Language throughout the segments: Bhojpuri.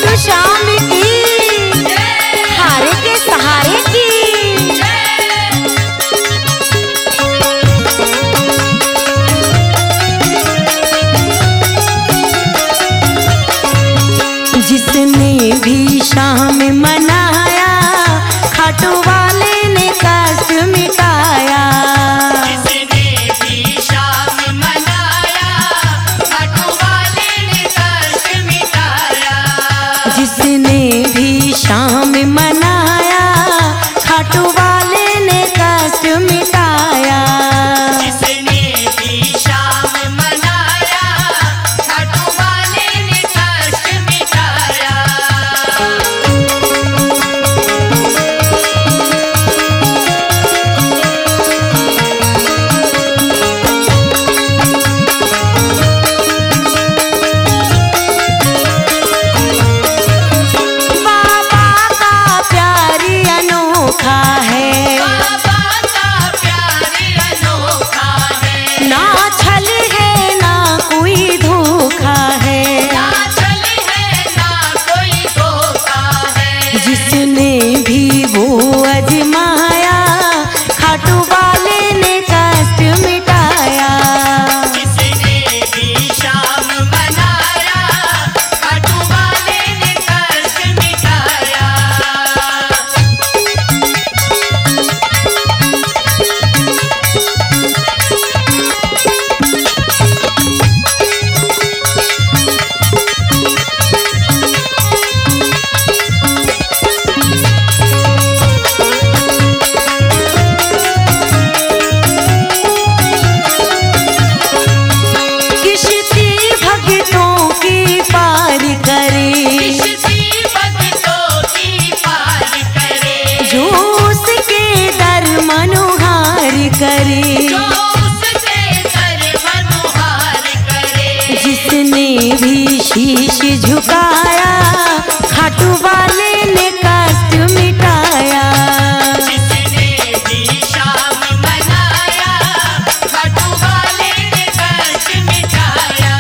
खाटू श्याम की, हारे के सहारे की। जिसने भी शाम मनाया खाटू वाले ने कष्ट मिटाया। जिसने भी शाम मनाया खाटू वाले ने कष्ट मिटाया। जिसने भी शाम मनाया खाटू वाले ने कष्ट मिटाया। जिसने भी शाम मनाया खाटू वाले ने कष्ट मिटाया। बाबा का प्यार अनोखा है, बाबा का प्यार अनोखा है। ना छल है ना कोई धोखा है। ना छल है ना कोई धोखा है। जिसने भी वो अजमाया खाटू वाले ने कष्ट मिटाया। जिसने भी शाम मनाया खाटू वाले ने कष्ट मिटाया। किश्ती भक्तों की पार करे, किसी भक्तों की पार करे। जो उसके दर मनोहार करे। जो उसके दर मनोहार करे। जिसने भी शीश झुकाया खाटू वाले ने कष्ट मिटाया। जिसने भी शाम मनाया खाटू वाले ने कष्ट मिटाया।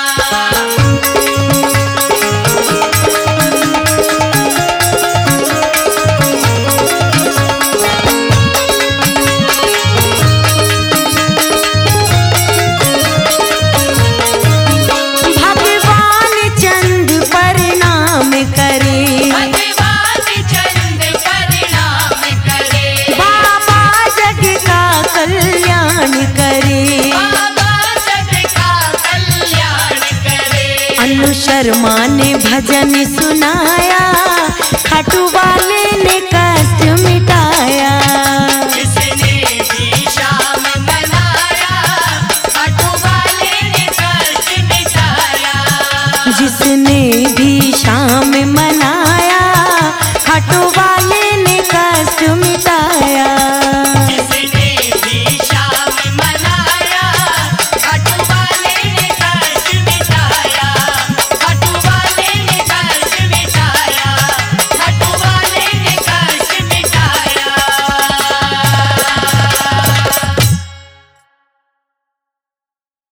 भगवान चंद प्रणाम करे, भगवान चंद प्रणाम करे। बाबा जग का कल्याण करे। बाबा जग का कल्याण करे। अनु शर्मा ने भजन सुनाया खाटू वाले